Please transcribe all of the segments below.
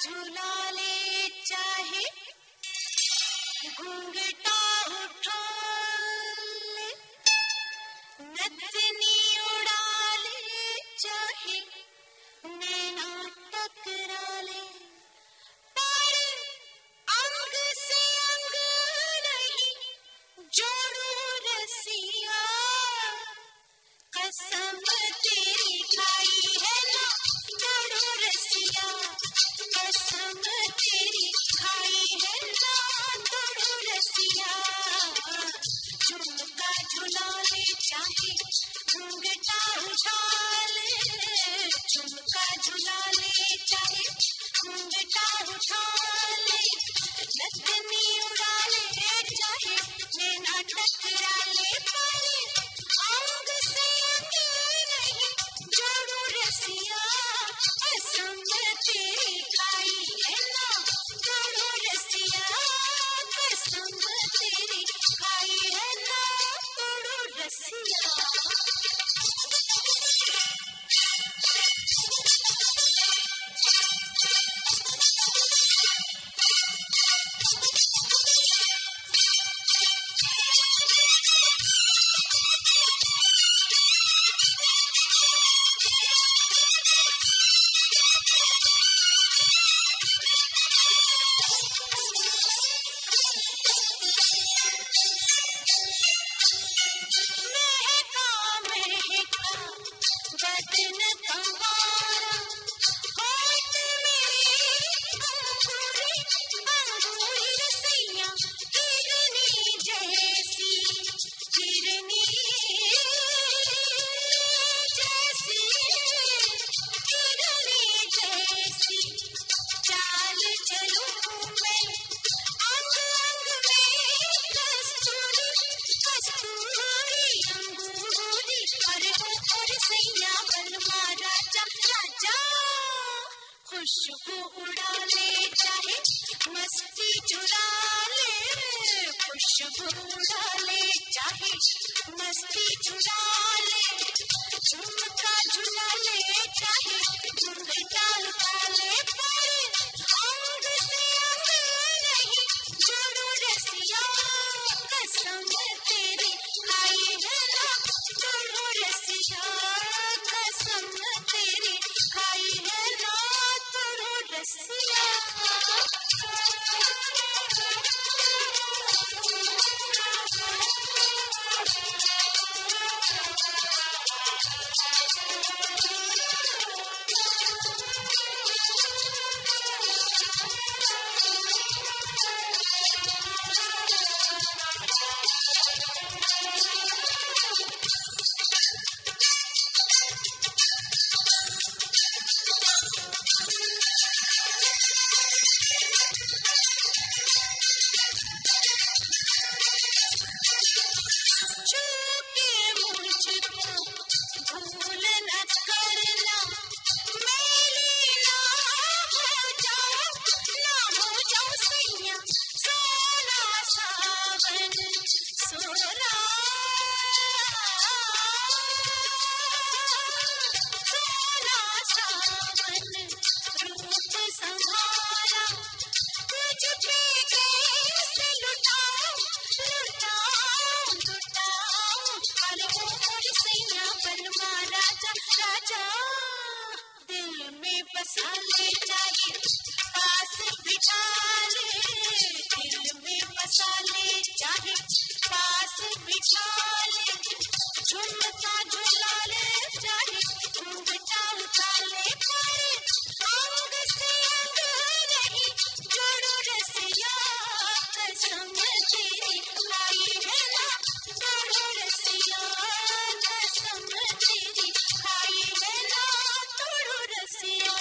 झुला ले चाहे घूंघटा उठा ले, नथनी उड़ा ले चाहे नैना टकरा ले, पर अंग से अंग नहीं जोड़ू रसिया, कसम तेरी खाई है ना जोड़ू रसिया, कसम तेरी खाई है ना जोड़ू रसिया। झुमका झुला ले चाहे घूंघटा उठा ले, झुमका झुला ले चाहे घूंघटा उठा ले, नथनी उड़ा ले चाहे नैना टकरा ले, पर अंग से अंग नहीं जोड़ू रसिया, कसम तेरी खाई है ना जोड़ू रसिया, कसम तेरी खाई है ना जोड़ू रसिया। बदन तुम्हारा होठ मेरी अंगूरी रसिया, हिरनी जैसी हिरनी जैसी हिरनी जैसी चाल चलूं मैं, अंग अंग में कस्तूरी कस्तूरी अंगूरी, अरे और सैया बलवा राजा राजा, खुशबू उड़ा ले चाहे मस्ती चुरा ले, खुशबू उड़ा ले चाहे मस्ती चुरा ले, झुमका झुला ले चाहे घूंघटा उठा ले, पर अंग से अंग नहीं जोड़ू रसिया, कसम तेरी खाई है ना जोड़ू रसिया, कसम तेरी खाई है ना जोड़ू रसिया। भूल न करना मेरी ना हो जाऊं सैया, सोना सावन सोना सोना सावन रूप संहारा, तुझ पे कैसे लुटाऊं लुटाऊं लुटाऊं, अरे और सैया बनवा राजा राजा, दिल में बसा ले चाहे पास बिठा ले, दिल में बसा ले चाहे पास बिठा ले, झुमका झुला ले चाहे घूंघटा उठा ले, पर अंग से अंग नहीं जोड़ू रसिया, कसम तेरी खाई है ना जोड़ू रसिया, कसम तेरी खाई है ना जोड़ू रसिया।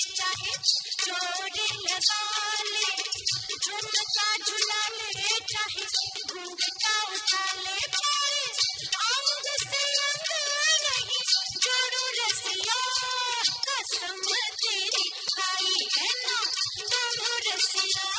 चाहे जोड़ी लगा ले, झुमका झुला ले, चाहे घूंघटा उठा ले, अंग से अंग नहीं जोड़ू रसिया, कसम तेरी खाई है ना दोनों रसिया।